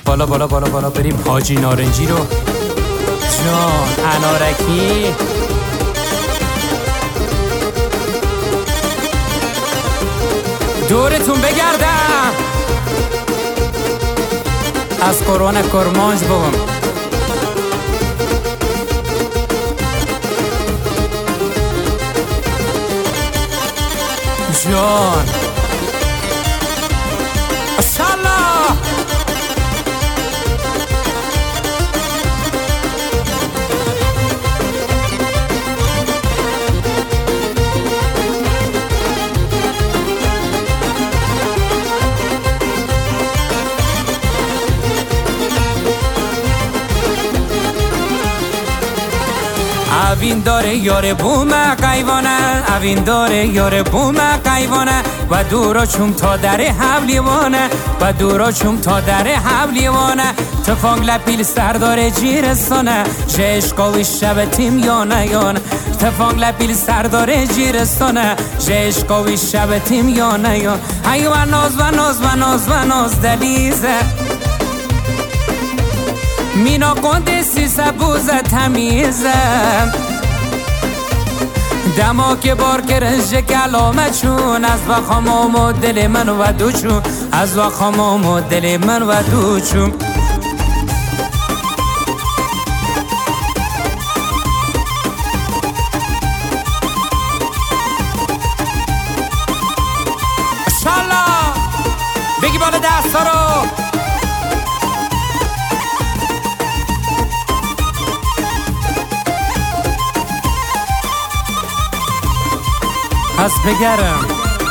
بالا بالا بالا بالا بریم حاجی نارنجی رو. جان انارکی دورتون بگردم، از قرآن کرمانج بگم. جان ماشاءالله اوین داره یاره بومه قیوانه، اوین داره یاره بومه قیوانه و دورا چوم تا در حبلیوانه و دورا چوم تا در حبلیوانه تفانگ لپیل سردار جیرستانه جشقاوی شب تیم یانه یانه تفانگ لپیل سردار جیرستانه جشقاوی شب تیم یانه یانه ای و ناز و ناز و ناز و ناز دلیزه مینا قندسی سبوزه تمیزه دما که بار کرنج کلامه چون از وخامام و دل من و دو چون از وخامام و دل من و دو چون ماشاءالله بگی بالا دستا رو. پس بگرم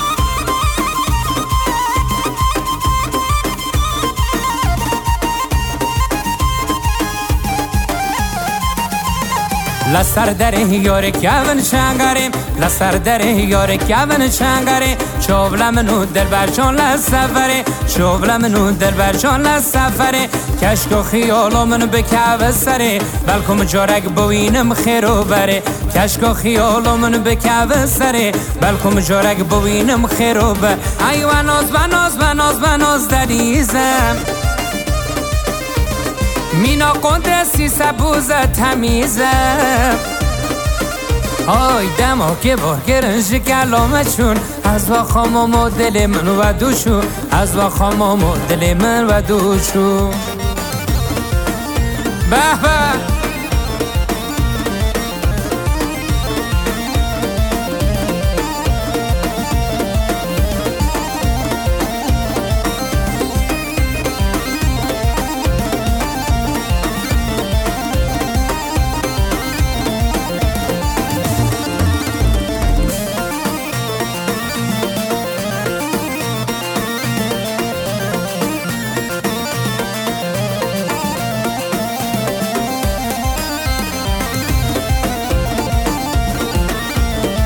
لسر در یاره کون چنگاریم لسر در یاره کون چنگاره چوبلم نو دل برچان لسفره چوبلم نو دل برچان لسفره کشک و خیالامن به کعب سره بلکم جارک بوینم خیرو بره کشک و خیالامن به کعب سره بلکم جارک بوینم خیرو بره ای و ناز و ناز و ناز و ناز دریزم مینا قندسی سبوزه تمیزه آی دما که بار گرنج کلامه چون از وخامام و دل من و دوشون از وخامام و دل من و دوشون به به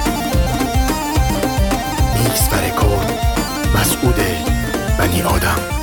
مسعود بنی آدم.